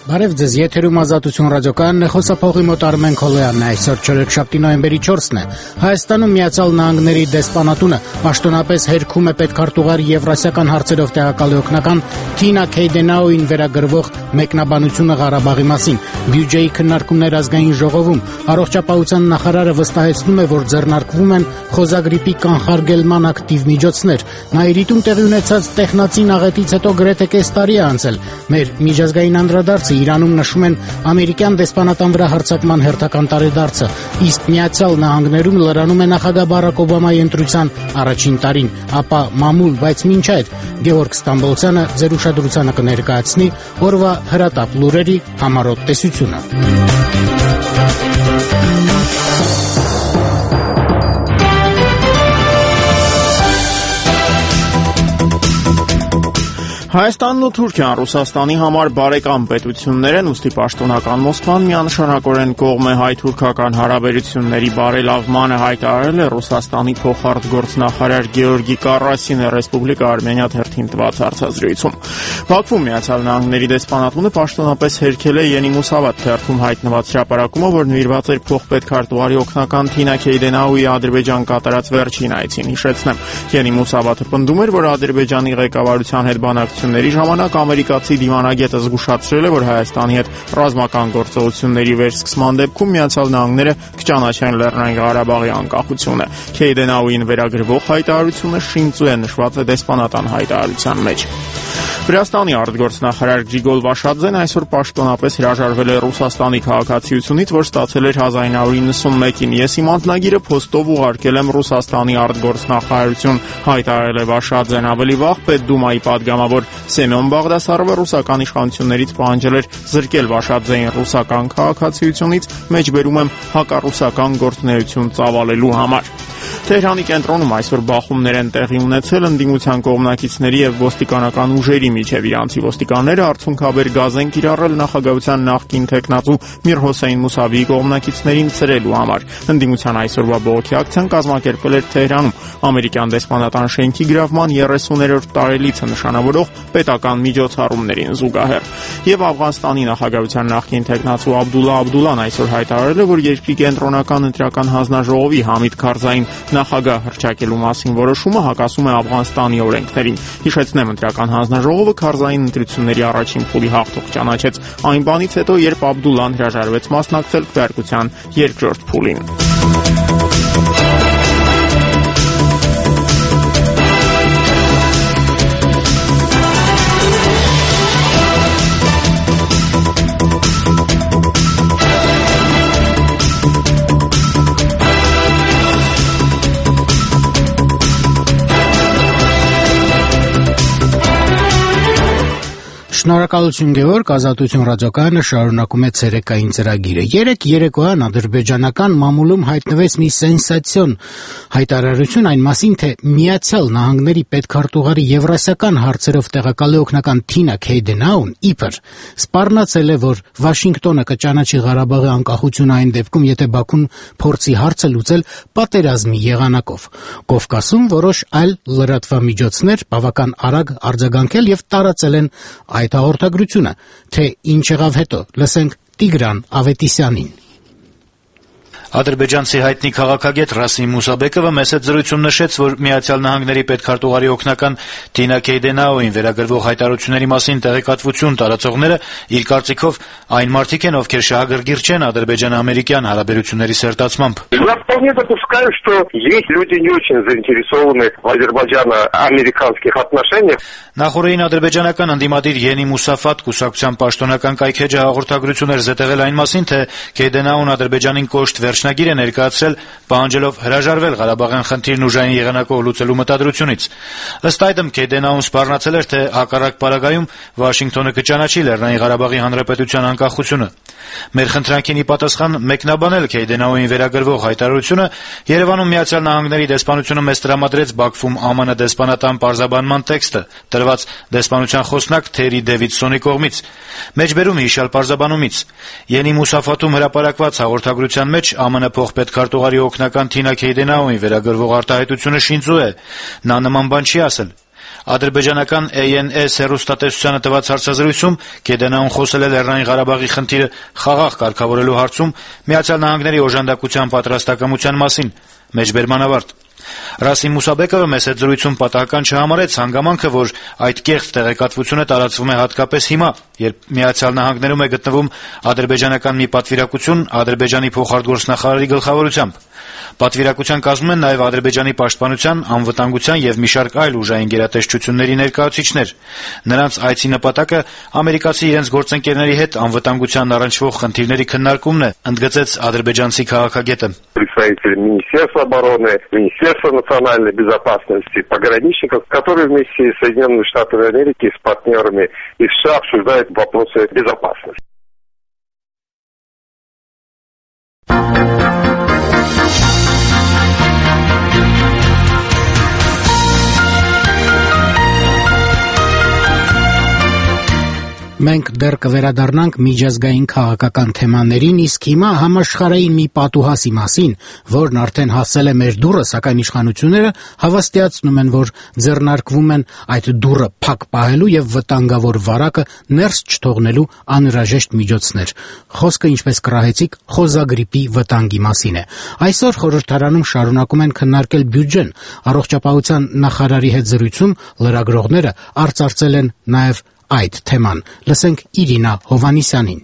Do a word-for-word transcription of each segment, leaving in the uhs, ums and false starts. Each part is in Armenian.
Բարև ձեզ, եթերում Ազատություն ռադիոկայանն է, խոսափողի մոտ Արմեն Քոլոյանն է, այսօր չորեքշաբթի նոյեմբերի չորսն է։ Հայաստանում Միացյալ Նահանգների դեսպանատունը պաշտոնապես հերքում է պետքարտուղար եվրասիական հարցերով տեղակալի օգնական Թինա Քեյդենաուին վերագրվող մեկնաբանությունը Ղարաբաղի մասին։ Բյուջեի քննարկումներ ազգային ժողովում առողջապահության նախարարը վստահեցնում է, որ ձեռնարկվում են խոզագրիպի կանխարգելման ակտիվ միջոցներ։ Նաիրիտում տեղի ունեցած տեխնացին աղետից հետո գրեթե կես տարի է անցել։ Մեր միջազգային անդրադարձը Իրանում նշում են ամերիկյան դեսպանատան վրա հարձակման հերթական տարեդարձը, իսկ Միացյալ Նահանգներում լրանում է նախագահ Բարակ Օբամայի ընտրության առաջին տարին, ապա մամուլ, բայց մինչ այդ Գևորգ Ստամբոլցյանը ձեր ուշադրությանը կներկայացնի օրվա հրատապ լուրերի համառոտ տեսությունը։ Հայաստանն ու Թուրքիան Ռուսաստանի համար բարեկամ պետություններ են, ուստի պաշտոնական Մոսկվան միանշանակորեն կողմ է հայ-թուրքական հարաբերությունների բարելավմանը հայտարարել է Ռուսաստանի փոխարտգործնախարար Գեորգի Կարասինը Ռեսպուբլիկա Արմենիա թերթին տված հարցազրույցում։ Բաքվում Միացյալ Նահանգների դեսպանատունը պաշտոնապես հերքել է Ենի Մուսավատ թերթում հայտնված հրապարակումը, որ նվիրված էր փոխպետքարտուղարի օգնական Թինա Քեյդենաուի Ադրբեջան կատարած վերջին այցին։ Հիշեցնեմ, Ենի Մուսավատը պնդում էր, որ Ադրբեջանի ղեկավարության հետ բանակցությունների ժամանակ ամերիկացի դիվանագետը զգուշացրել է, որ Հայաստանի հետ ռազմական գործողությունների վերսկսման դեպքում Միացյալ Նահանգները կճանաչեն Լեռնային Ղարաբաղի անկախությունը։ Քեյդենաուին վերագրվող հայտարարությունը շինծու է նշված է դեսպանատան հայտարարության մեջ։ Վրաստանի արտգործնախարար Գրիգոր Վաշաձեն այսօր պաշտոնապես հրաժարվել է Ռուսաստանի քաղաքացիությունից, որ ստացել էր հազար ինը հարյուր նվաթ մեկին։ Ես իմ անձնագիրը փոստով ուղարկել եմ Ռուսաստանի արտգործնախարարություն, հայտարարել է Վաշաձեն։ Ավելի վաղ Պետդումայի պատգամավոր Սեմյոն Բաղդասարովը ռուսական իշխանություններից պահանջել էր զրկել Վաշաձեին ռուսական քաղաքացիությունից, մեջբերում եմ հակառուսական գործունեություն ծավալելու համար։ Թեհրանի կենտրոնում այսօր բախումներ են տեղի ունեցել ընդդիմության կողմնակիցների եւ ոստիկանական ուժերի միջև։ Իրանցի ոստիկանները արցունքաբեր գազ են կիրառել նախագահության նախկին թեկնածու Միր Հոսեյն Մուսավիի կողմնակիցներին ցրելու համար։ Ընդդիմության այսօրվա բողոքի ակցիան կազմակերպել էր Թեհրանում ամերիկյան դեսպանատան շենքի գրավման երեսուներորդ տարելիցը նշանավորող պետական միջոցառումներին զուգահեռ։ Եվ Աֆղանստանի նախագահության նախկին թեկնածու Աբդուլլա Աբդուլլան այսօր հայտարարել է, որ երկրի կենտրոնական ընտրական հանձնաժողովի Համիդ Քարզային նախագահ հռչակելու մասին որոշումը հակասում է Աֆղանստանի օրենքներին։ Հիշեցնեմ, ընտրական հանձնաժողովը Քարզային ընտրությունների առաջին փուլի հաղթող ճանաչեց այն բանից հետո, երբ Աբդուլլան հրաժարվեց մասնակցել քվեարկության երկրորդ փուլին։ Շնորհակալություն Գևորգ, Ազատություն ռադիոկայանը շարունակում է ցերեկային ծրագիրը։ Երեկ երեկոյան ադրբեջանական մամուլում հայտնվեց մի սենսացիոն հայտարարություն այն մասին, թե Միացյալ Նահանգների պետքարտուղարի եվրասիական հարցերով տեղակալի օգնական Թինա Քեյդենաուն իբր սպառնացել է, որ Վաշինգտոնը կճանաչի Ղարաբաղի անկախությունը այն դեպքում, եթե Բաքուն փորձի հարցը լուծել պատերազմի եղանակով։ Կովկասում որոշ այլ լրատվամիջոցներ բավական արագ արձագանքել եւ տարածել են այդ հաղորդագրությունը, թե ինչ եղավ հետո, լսենք Տիգրան Ավետիսյանին։ Ադրբեջանցի հայտնի քաղաքագետ Ռասիմ Մուսաբեկովը մեծ զրույցում նշեց, որ Միացյալ Նահանգների պետքարտուղարի օգնական Թինա Քեյդենաուին վերագրվող հայտարարությունների մասին տեղեկատվություն տարածողները իր կարծիքով այն մարդիկ են, ովքեր շահագրգիռ չեն ադրբեջան-ամերիկյան հարաբերությունների սերտացմամբ։ Я вполне допускаю, что есть люди не очень заинтересованы в азербайджано-американских отношениях. Նախորդին ադրբեջանական ընդդիմադիր Ենի Մուսավատ կուսակցության պաշտոնական կայքեջը հաղորդագրություն էր զետեղել այն մասին, թե Քեյդենաուն Ադրբեջանին կոշտ վերջնագիր է ներկայացրել, պահանջելով հրաժարվել Ղարաբաղյան խնդիրն ուժային եղանակով լուծելու մտադրությունից։ Ըստ այդմ Քեյդենաուն սպառնացել էր, թե հակառակ պարագայում Վաշինգտոնը կճանաչի Լեռնային Ղարաբաղի Հանրապետության անկախությունը։ Մեր խնդրանքին ի պատասխան մեկնաբանել Քեյդենաուին վերագրվող հայտարարությունը Երևանում Միացյալ Նահանգների դեսպանությունը մեզ տրամադրեց Բաքվում ԱՄՆ դեսպանատան պարզաբանման տեքստը, տրված դեսպանության խոսնակ Թերի Դեվիդսոնի կողմից։ Մեջբերում հիշյալ պարզաբանումից Ենի Մուսավատում հրապարակված հաղորդագրության մեջ ԱՄՆ փոխպետքարտուղարի օգնական Թինա Քեյդենաուին վերագրվող արտահայտությունը շինծու է։ Նա նման բան չի ասել։ Ադրբեջանական A N S հեռուստատեսությանը տված հարցազրույցում Կեդենաուն խոսել է Լեռնային Ղարաբաղի խնդիրը խաղաղ կարգավորելու հարցում Միացյալ Նահանգների օժանդակության պատրաստակամության մասին։ Մեջբերման ավարտ։ Ռասիմ Մուսաբեկովը մեծ հետ զրույցում պատահական չհամարեց հանգամանքը, որ այդ կեղծ տեղեկատվությունը տարածվում է հատկապես հիմա, երբ Միացյալ Նահանգներում է գտնվում ադրբեջանական մի պատվիրակություն Ադրբեջանի փոխարտգործնախարարի գլխավորությամբ։ Պատվիրակության կազմում են նաև Ադրբեջանի պաշտպանության, անվտանգության եւ մի շարք այլ ուժային գերատեսչությունների ներկայացուցիչներ։ Նրանց այցի նպատակը ամերիկացի իրենց գործընկերների հետ անվտանգության առնչվող խնդիրների քննարկումն է, ընդգծեց ադրբեջանցի քաղաքագետը։ Представители Министерства обороны, Министерства национальной безопасности, пограничников, которые вместе с Соединенными Штатами Америки, с партнерами из США обсуждают вопросы безопасности. Մենք դեռ կվերադառնանք միջազգային քաղաքական թեմաներին, իսկ հիմա համաշխարհային մի պատուհասի մասին, որն արդեն հասել է մեր դուռը, սակայն իշխանությունները հավաստիացնում են, որ ձեռնարկվում են այդ դուռը փակ պահելու եւ վտանգավոր վարակը ներս չթողնելու անհրաժեշտ միջոցներ։ Խոսքը, ինչպես կռահեցիք, խոզագրիպի վտանգի մասին է։ Այսօր խորհրդարանում շարունակում են քննարկել բյուջեն։ Առողջապահության նախարարի հետ զրույցում լրագրողները արծարծել են նաեւ այդ թեման։ Լսենք Իրինա Հովանիսյանին։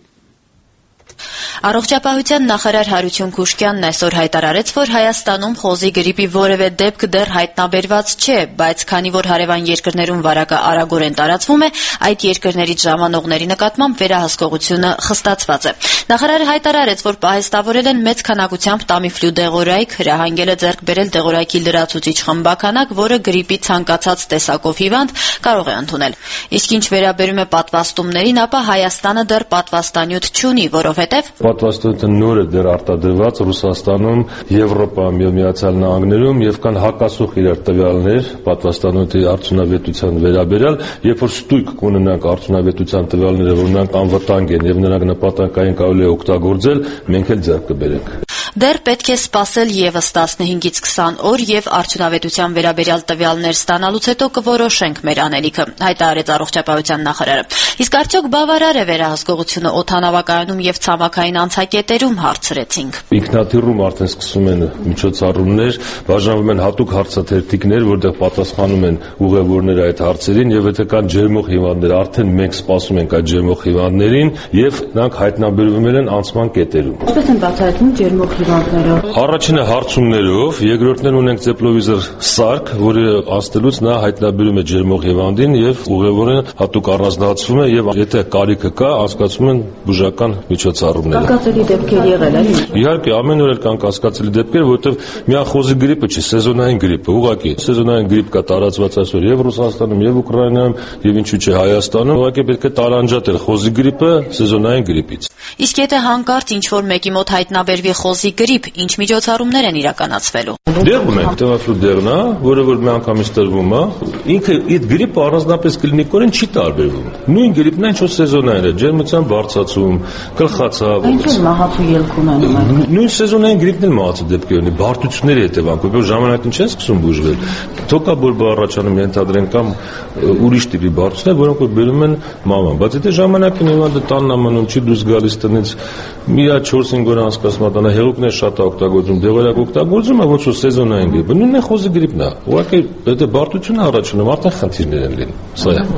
Առողջապահության նախարար Հարություն Քուշկյանն այսօր հայտարարեց, որ Հայաստանում խոզի գրիպի որևէ դեպք դեռ հայտնաբերված չէ, բայց քանի որ հարևան երկրներում վարակը արագորեն տարածվում է, այդ երկրներից ժամանողների նկատմամբ վերահսկողությունը խստացված է։ Նախարարը հայտարարեց, որ պահեստավորել են մեծ քանակությամբ Տամիֆլու դեղորայք, հրահանգել է ձեռք բերել դեղորայքի լրացուցիչ խմբականակ, որը գրիպի ցանկացած տեսակով հիվանդ կարող է ընդունել։ Իսկ ինչ վերաբերում է պատվաստումներին, ապա Հայաստանը դեռ պատվաստանյութ չունի, որովհետև պատվաստանյութը նոր է դեռ արտադրված Ռուսաստանում, Եվրոպայում եւ Միացյալ Նահանգներում եւ կան հակասող իրար տվյալներ պատվաստանյութի արդյունավետության վերաբերյալ, երբ որ ստույգ կունենանք արդյունավետության տվյալները, որ նրանք անվտանգ են եւ նրանք նպատակային կարելի է օգտագործել, մենք էլ ձեռք կբերենք։ Դեռ պետք է սպասել եւս տասնհինգից քսան օր եւ արդյունավետության վերաբերյալ տվյալներ ստանալուց հետո կորոշենք մեր անելիքը, հայտարարեց առողջապահության նախարարը։ Իսկ արդյոք բավարար է վերահսկողությունը օդանավակայանում եւ ցամաքային անցակետերում, հարցրեցինք։ Ինքնաթիռում արդեն սկսում են միջոցառումներ, բաժանվում են հատուկ հարցաթերթիկներ, որտեղ պատասխանում են ուղևորները այդ հարցերին եւ եթե կան ջերմող հիվանդներ, արդեն մենք սպասում ենք այդ ջերմող հիվանդներին եւ նրանք հայտնաբերվում են անցման կետերում։ Ինչպես են բացահայտվում ջերմող հիվանդները։ Առաջինը հարցումներով, երկրորդն ունենք տեպլովիզոր սարք, որը անցնելուց նա հայտնաբերում է ջերմող հիվանդին եւ ուղևորը հատուկ առանձնացվում է եւ եթե կարիքը կա, անցկացվում են բուժական միջոցառումները։ Կասկածելի դեպքեր եղել են։ Իհարկե, ամեն օր կան կասկածելի դեպքեր, որովհետեւ միայն խոզի գրիպը չի, սեզոնային գրիպը, ուղղակի սեզոնային գրիպ կա տարածված այսօր եւ Ռուսաստանում, եւ Ուկրաինայում, եւ ինչու՞ չէ Հայաստանում, ուղղակի պետք է տարանջատել խոզի գրիպը սեզոնային գրիպից։ Իսկ եթե հանկարծ ինչ-որ մեկի մոտ հայտնաբերվի խոզի գրիպ, ինչ միջոցառումներ են իրականացվելու։ Դեղում ենք, Տամիֆլու դեղն է, որը որ մի անգամից տրվում է, ինքը այդ գրիպը առանձնապես կլինիկորեն չի տարբերվում։ Նույն գրիպն է, ինչ որ սեզոնային է, ջերմության բարձրացում, գլխացավ։ Ինչու մահացու ելք ունենում։ Նույն սեզոնային գրիպն էլ մահացու դեպքեր ունի, բարդությունների հետևանքով, որ ժամանակին չեն սկսում բուժվել։ Թոկաբորբը առաջանում ենթադրենք կամ ուրիշ տիպի բարդություններ, որոնք որ բերում են մահվան, բայց եթե ժամանակին հիվանդը տանն ամանում չի դուրս գալիս տնից, մի չորս-հինգ օր անցկացնում տանը հեղուկներ շատ օգտագործում, դեղորայք օգտագործում, ոչ որ սեզոնային գրիպ։ Նույնն է խոզի գրիպն է։ Ուղղակի եթե բարդությունը առաջանում, արդեն խնդիրներ են լինում։ Սա է։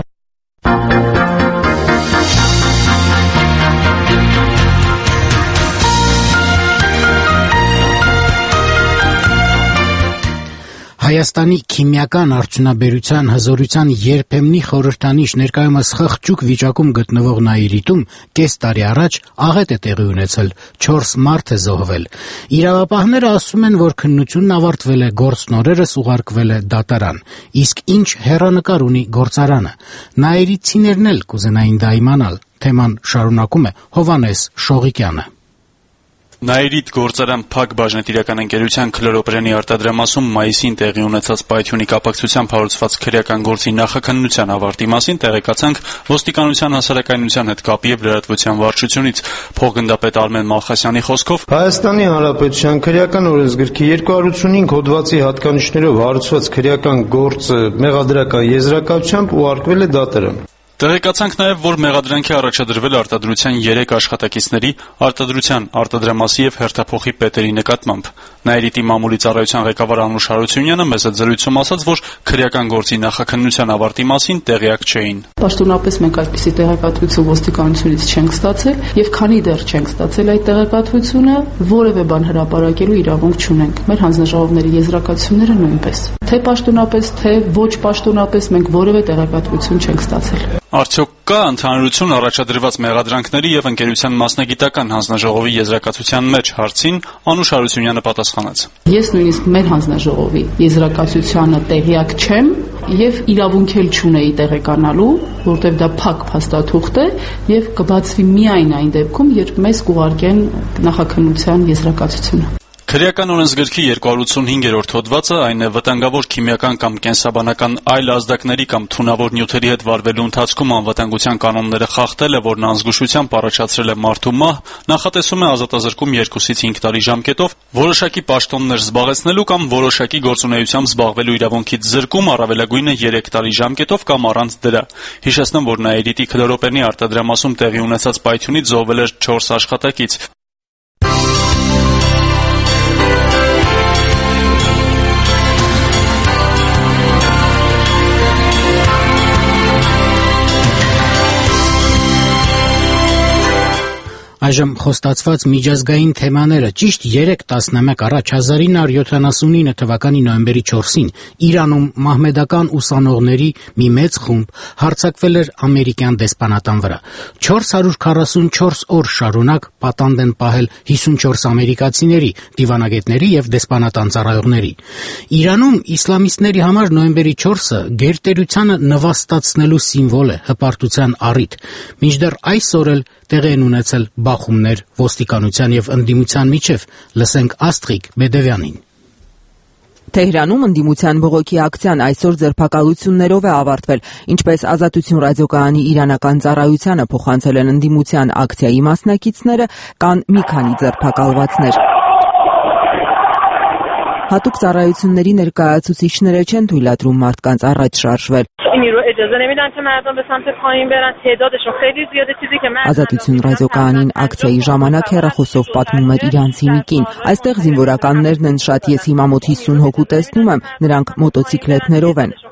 Հայաստանի քիմիական արդյունաբերության հզորության երբեմնի խորհրդանիշ ներկայումս խղճուկ վիճակում գտնվող Նաիրիտում կես տարի առաջ աղետ է տեղի ունեցել, չորս մարդ է զոհվել։ Իրավապահները ասում են, որ քննությունն ավարտվել է, գործնորերս ուղարկվել է դատարան։ Իսկ ինչ հեռանկար ունի գործարանը։ Նաիրիտցիներն էլ կուզենային դա իմանալ։ Թեման շարունակում է Հովանես Շողիկյանը։ Նաիրիդ գործարան Փակ բաժնետիրական ընկերության քլորոպրենի արտադրամասում մայիսին տեղի ունեցած պայթյունի կապակցությամբ հարուցված քրեական գործի նախաքննության ավարտի մասին տեղեկացանք ոստիկանության հասարակայնության հետ կապի եւ լրատվության վարչությունից։ Փոխգնդապետ Արմեն Մալխասյանի խոսքով Հայաստանի Հանրապետության քրեական օրենսգրքի երկու հարյուր ութ հոդվածի հատկանիշներով հարուցված քրեական գործը մեղադրական եզրակացությամբ ուղարկվել է դատարան։ Տեղեկացանք նաև, որ մեղադրանքի առաջադրվել արտադրության երեք աշխատակիցների, արտադրության, արտադրամասի եւ հերթափոխի պետերի նկատմամբ։ Նաիրիտի մամուլի ծառայության ղեկավար Անուշ Հարությունյանը մեծ զրույցում ասաց, որ քրեական գործի նախաքննության ավարտի մասին տեղյակ չէին։ Պաշտոնապես մենք այդպիսի տեղեկատվություն ոստիկանությունից չենք ստացել եւ քանի դեռ չենք ստացել այդ տեղեկատվությունը, որևէ բան հրապարակելու իրավունք չունենք։ Մեր հանձնաժողովների եզրակացությունները նույնպես։ Թե պաշտոնապես, թե ոչ պաշտոնապես մենք որևէ տեղեկատվություն չենք ստացել։ Արդյոք կա ընդհանրություն առաջադրված մեղադրանքների եւ ընկերության մասնագիտական հանձնաժողովի եզրակացության մեջ հարցին Անուշ Հարությունյանը պատասխանեց. Ես նույնիսկ մեր հանձնաժողովի եզրակացությանը տեղյակ չեմ եւ իրավունք էլ չունեի տեղեկանալու, որտեղ դա փակ փաստաթուղթ է եւ կբացվի միայն այն դեպքում, երբ մեզ կուղարկեն նախաքննության եզրակացությունը։ Քրեական օրենսգրքի երկու հարյուր ութ հոդվածը, այն է վտանգավոր քիմիական կամ կենսաբանական այլ ազդակների կամ թունավոր նյութերի հետ վարվելու ընթացքում անվտանգության կանոնները խախտելը, որն անզգուշությամբ առաջացրել է մարդու մահ, նախատեսում է ազատազրկում երկուսից հինգ տարի ժամկետով, որոշակի պաշտոններ զբաղեցնելու կամ որոշակի գործունեությամբ զբաղվելու իրավունքից զրկում, առավելագույնը երեք տարի ժամկետով կամ առանց դրա։ Հիշեցնեմ, որ Նաիրիտի քլորոպերնի արտադրամասում տեղի ունեցած պայթյունից զոհվել էր չորս աշխատակից։ Այժմ խոստացված միջազգային թեմաները ճիշտ երեք տասնամյակ առաջ հազար ինը հարյուր յոթանասունինը թվականի նոյեմբերի չորսին Իրանում մահմեդական ուսանողների մի մեծ խումբ հարձակվել էր ամերիկյան դեսպանատան վրա։ չորս հարյուր քառասունչորս օր շարունակ պատանդ են պահել հիսունչորս ամերիկացիների, դիվանագետների եւ դեսպանատան ծառայողների։ Իրանում իսլամիստների համար նոյեմբերի չորսը գերտերությանը նվաստացնելու սիմվոլ է, հպարտության առիթ։ Մինչդեռ այսօր էլ տեղի են ունեցել բախումներ ոստիկանության եւ ընդդիմության միջև, լսենք Աստղիկ Բեդևյանին։ Թեհրանում ընդդիմության բողոքի ակցիան այսօր ձերբակալություններով է ավարտվել, ինչպես Ազատություն ռադիոկայանի իրանական ծառայությանը փոխանցել են ընդդիմության ակցիայի մասնակիցները, կան մի քանի ձերբակալվածներ։ Հատուկ ծառայությունների ներկայացուցիչները չեն թույլատրում մարդկանց առաջ շարժվել։ Ազատություն ռադիոկայանին ակցիայի ժամանակ հեռախոսով պատմում էր իրանցի մի կին։ Այստեղ զինվորականներն են շատ, ես հիմա մոտ հիսուն հոգու տեսնում եմ, նրանք մոտոցիկլետներով են։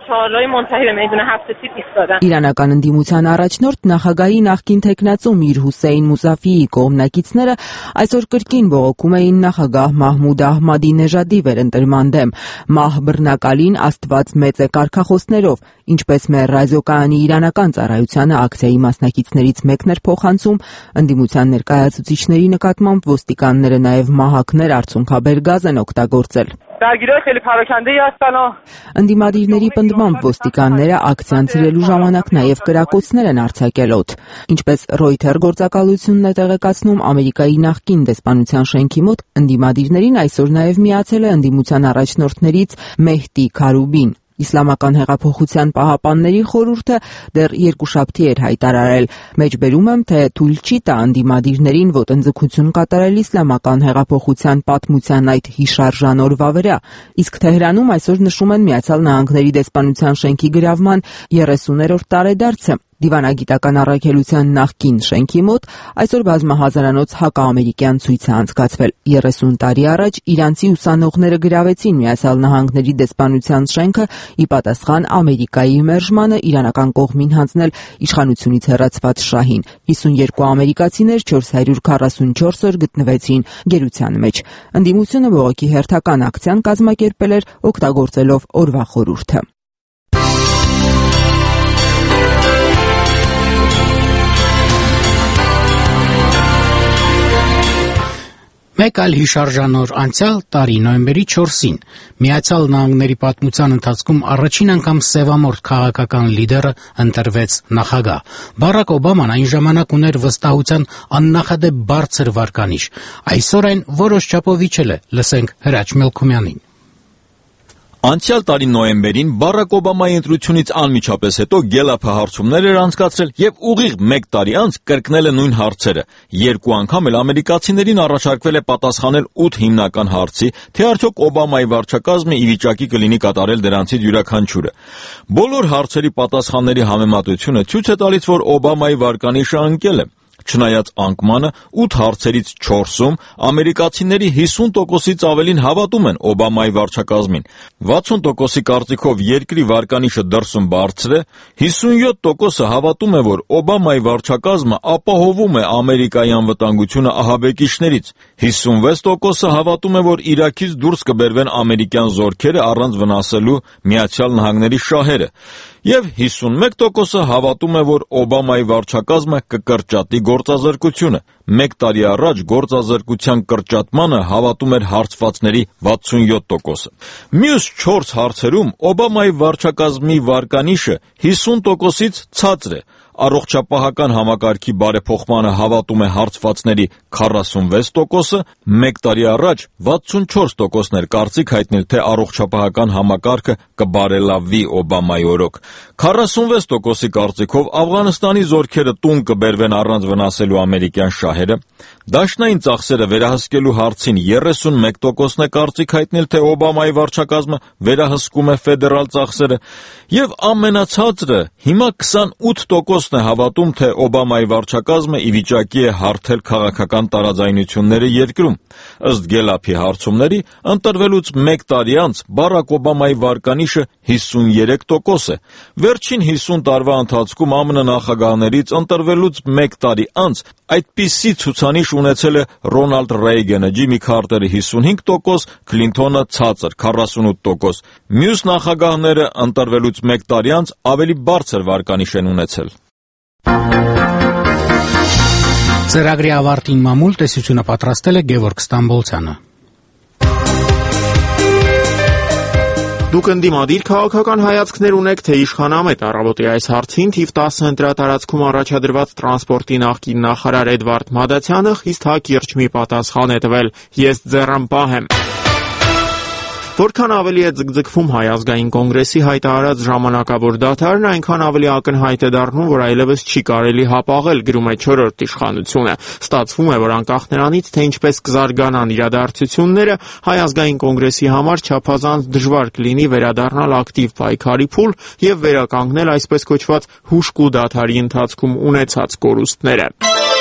Իրանական ընդդիմության առաջնորդ նախագահի նախկին թեկնածու Միր Հուսեյն Մուսաֆիի կողմնակիցները այսօր կրկին բողոքում էին նախագահ Մահմուդ Ահմադի-Նեժադի վերընտրման դեմ։ Մահ բռնակալին Աստված մեծ է կարգախոսներով, ինչպես մեր ռադիոկայանի իրանական ծառայությանը ակցիայի մասնակիցներից մեկն էր փոխանցում, ընդդիմության ներկայացուցիչների նկատմամբ ոստիկանները նաև մահակներ արցունքաբեր գազ են օգտագործել։ Ընդդիմադիրների պնդմամբ ոստիկանները ակցիան ցրելու ժամանակ նաև կրակոցներ են արձակել օդ։ Ինչպես Reuters գործակալությունն է տեղեկացնում, Ամերիկայի նախկին դեսպանության շենքի մոտ ընդդիմադիրներին այսօր նաև միացել է ընդդիմության առաջնորդներից Մեհդի Քարուբին։ Իսլամական հեղափոխության պահապանների խորհուրդը դեռ երկուշաբթի էր հայտարարել. Մեջբերում եմ, թե թույլ չի տա ընդդիմադիրներին ոտնձգություն կատարել իսլամական հեղափոխության պատմության այդ հիշարժան օրվա վրա։ Իսկ Թեհրանում այսօր նշում են Միացյալ Նահանգների դեսպանության շենքի գրավման երեսուներորդ տարեդարձը։ Դիվանագիտական առաքելության նախկին շենքի մոտ այսօր բազմահազարանոց հակաամերիկյան ցույց է անցկացվել։ երեսուն տարի առաջ իրանցի ուսանողները գրավեցին Միացյալ Նահանգների դեսպանության շենքը ի պատասխան Ամերիկայի մերժմանը իրանական կողմին հանձնել իշխանությունից հեռացված շահին։ հիսունյոթ ամերիկացիներ չորս հարյուր քառասունչորս օր գտնվեցին գերության մեջ։ Ընդդիմությունը բողոքի հերթական ակցիան կազմակերպել էր օգտագործելով օրվա խորհուրդը։ Մեկ Մեկ այլ հիշարժանոր անցյալ տարի նոյեմբերի չորսին Միացյալ Նահանգների պատմության ընթացքում առաջին անգամ սևամորթ քաղաքական լիդերը ընտրվեց նախագահ։ Բարակ Օբաման այն ժամանակ ուներ վստահության աննախադեպ բարձր վարկանիշ։ Այսօր այն որոշ չափով իջել է, լսենք Հրաչ Մելքումյանին։ Անցյալ տարի նոյեմբերին Բարակ Օբամայի ընտրությունից անմիջապես հետո Գելափը հարցումներ էր անցկացրել եւ ուղիղ մեկ տարի անց կրկնել է նույն հարցերը։ Երկու անգամ էլ ամերիկացիներին առաջարկվել է պատասխանել ութ հիմնական հարցի, թե արդյոք Օբամայի վարչակազմը ի վիճակի կլինի կատարել դրանցից յուրաքանչյուրը։ Բոլոր հարցերի պատասխանների համեմատությունը ցույց է տալիս, որ Օբամայի վարկանիշը ընկել է։ Չնայած անկմանը ութ հարցերից չորսում ամերիկացիների հիսուն տոկոսից ավելին հավատում են Օբամայի վարչակազմին, վաթսուն տոկոսի կարծիքով երկրի վարկանիշը դրսում բարձր է, հիսունյոթ տոկոսը հավատում է, որ Օբամայի վարչակազմը ապահովում է Ամերիկայի անվտանգությունը ահաբեկիչներից, հիսունվեց տոկոսը հավատում է, որ Իրաքից դուրս կբերվեն ամերիկյան զորքերը առանց վնասելու Միացյալ Նահանգների շահերը, եւ հիսունմեկ տոկոսը հավատում է, որ Օբամայի վարչակազմը կկրճատի գործազրկությունը։ Մեկ տարի առաջ գործազրկության կրճատմանը հավատում էր հարցվածների վաթսունյոթ տոկոսը։ Մյուս չորս հարցերում Օբամայի վարչակազմի վարկանիշը հիսուն տոկոսից ցածր է։ Առողջապահական համակարգի բարեփոխմանը հավատում է հարցվածների քառասունվեց տոկոսը, մեկ տարի առաջ վաթսունչորս տոկոսն էր կարծիք հայտնել, թե առողջապահական համակարգը կբարելավվի Օբամայի օրոք։ քառասունվեց տոկոսի կարծիքով Աֆղանստանի զորքերը տուն կբերվեն առանց վնասելու ամերիկյան շահերը, դաշնային ծախսերը վերահսկելու հարցին երեսունմեկ տոկոսն է կարծիք հայտնել, թե Օբամայի վարչակազմը վերահսկում է ֆեդերալ ծախսերը, եւ ամենացածրը հիմա քսանութ տոկոսն է հավատում, թե Օբամայի վարչակազմը ի վիճակի է հարթել քաղաքական տարաձայնությունները երկրում։ Ըստ Գելափի հարցումների, ընտրվելուց մեկ տարի անց Բարակ Օբամայի վարկանիշը հիսուներեք տոկոս է։ Վերջին հիսուն տարվա ընթացքում ԱՄՆ նախագահներից ընտրվելուց մեկ տարի անց այդպիսի ցուցանիշ ունեցել է Ռոնալդ Ռեյգանը, Ջիմի Քարտերը հիսունհինգ տոկոս, Քլինթոնը ցածր քառասունութ տոկոս։ Մյուս նախագահները ընտրվելուց մեկ տարի անց ավելի բարձր վարկանիշ են ունեցել։ Ծրագրի ավարտին մամուլ տեսությունը պատրաստել է Գևորգ Ստամբոլցյանը։ Դուք ընդդիմադիր քաղաքական հայացքներ ունեք, թե իշխանամետ առավոտի այս հարցին թիվ տասը ընտրատարածքում առաջադրված տրանսպորտի նախկին նախարար Էդվարդ Մադացյանը խիստ հակիրճ մի պատասխան է տվել. «Ես ձեռնպահ եմ»։ Որքան ավելի է ձգձգվում Հայ ազգային կոնգրեսի հայտարարած ժամանակավոր դադարն, այնքան ավելի ակնհայտ է դառնում, որ այլևս չի կարելի հապաղել, գրում է չորրորդ իշխանությունը։ Ստացվում է, որ անկախ նրանից, թե ինչպես կզարգանան իրադարձությունները, Հայ ազգային կոնգրեսի համար չափազանց դժվար կլինի վերադառնալ ակտիվ պայքարի փուլ եւ վերականգնել այսպես կոչված հուժկու դադարի ընթացքում ունեցած կորուստները։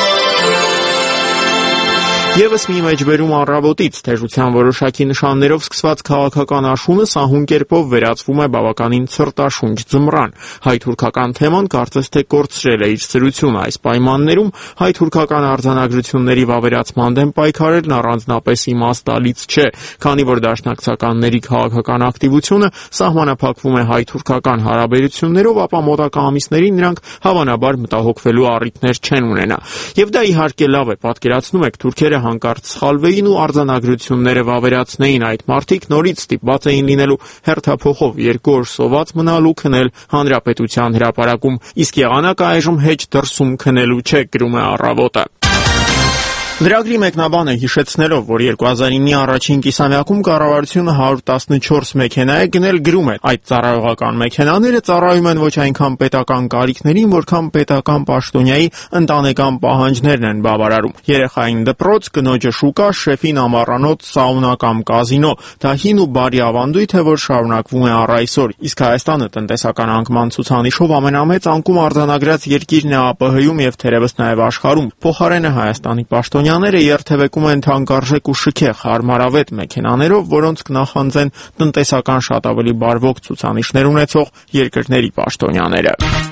Եվս մի մեջբերում առավոտից թեժության որոշակի նշաններով սկսված քաղաքական աշունը սահուն կերպով վերածվում է բավականին ցրտաշունչ ձմռան։ Հայ-թուրքական թեման կարծես թե կորցրել է իր սրությունը այս պայմաններում, հայ-թուրքական արձանագրությունների վավերացման դեմ պայքարելն առանձնապես իմաստալից չէ, քանի որ դաշնակցականների քաղաքական ակտիվությունը սահմանափակվում է հայ-թուրքական հարաբերություններով, ապա մոտակա ամիսներին նրանք հավանաբար մտահոգվելու առիթներ չեն ունենա։ Եվ դա իհարկե լավ է, պատկերացնում եք, թուրքերը հանկարծ սխալվեին ու արձանագրությունները վավերացնեին, այդ մարդիկ նորից ստիպված էին լինելու հերթափոխով երկու օր սոված մնալ ու քնել հանրապետության հրապարակում, իսկ եղանակը այժմ հեչ դրսում քնելու չէ, գրում է Առավոտը։ Լրագրի մեկնաբանը հիշեցնելով, որ երկու հազար իննի առաջին կիսամյակում կառավարությունը հարյուր տասնչորս մեքենա է գնել, գրում է. այդ ծառայողական մեքենաները ծառայում են ոչ այնքան պետական կարիքներին, որքան պետական պաշտոնյայի ընտանեկան պահանջներն են բավարարում։ Երեխային դպրոց, կնոջը շուկա, շեֆին ամառանոց, սաունա կամ կազինո։ Դա հին ու բարի ավանդույթ է, որ շարունակվում է առ այսօր։ Իսկ Հայաստանը տնտեսական անկման ցուցանիշով ամենամեծ անկում արձանագրած երկիրն է ԱՊՀ-ում եւ թերևս նաեւ աշխարհում։ Փոխարենը Հայաստանի պաշտոնյա Ները երթևեկում են թանկարժեք ու շքեղ հարմարավետ մեքենաներով, որոնց կնախանձեն տնտեսական շատ ավելի բարվոք ցուցանիշներ ունեցող երկրների պաշտոնյաները։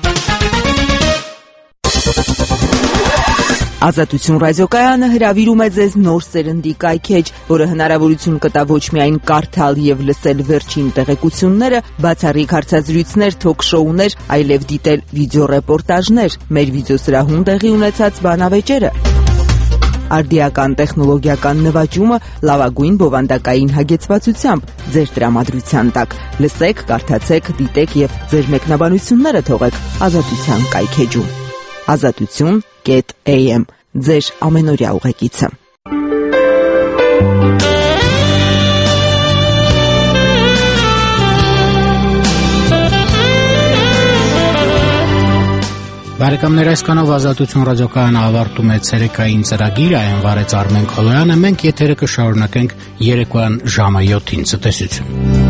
Ազատություն ռադիոկայանը հրավիրում է ձեզ նոր սերնդի կայքեջ, որը հնարավորություն կտա ոչ միայն կարդալ եւ լսել վերջին տեղեկությունները, բացառիկ հարցազրույցներ, թոք-շոուներ, այլև դիտել վիդեոռեպորտաժներ, մեր վիդեոսրահում տեղի ունեցած բանավեճերը։ արդիական տեխնոլոգիական նվաճումը լավագույն բովանդակային հագեցվածությամբ ձեր տրամադրության տակ։ Լսեք, կարդացեք, դիտեք եւ ձեր մեկնաբանությունները թողեք Ազատության կայքեջում։ ազատություն կետ էյ էմ ձեր ամենօրյա ուղեկիցը։ Բարեկամներ, այսքանով Ազատություն ռադիոկայանը ավարտում է ցերեկային ծրագիրը, այն վարեց Արմեն Քոլոյանը, մենք եթերը կշարունակենք երեկոյան ժամը յոթին։ Ցտեսություն։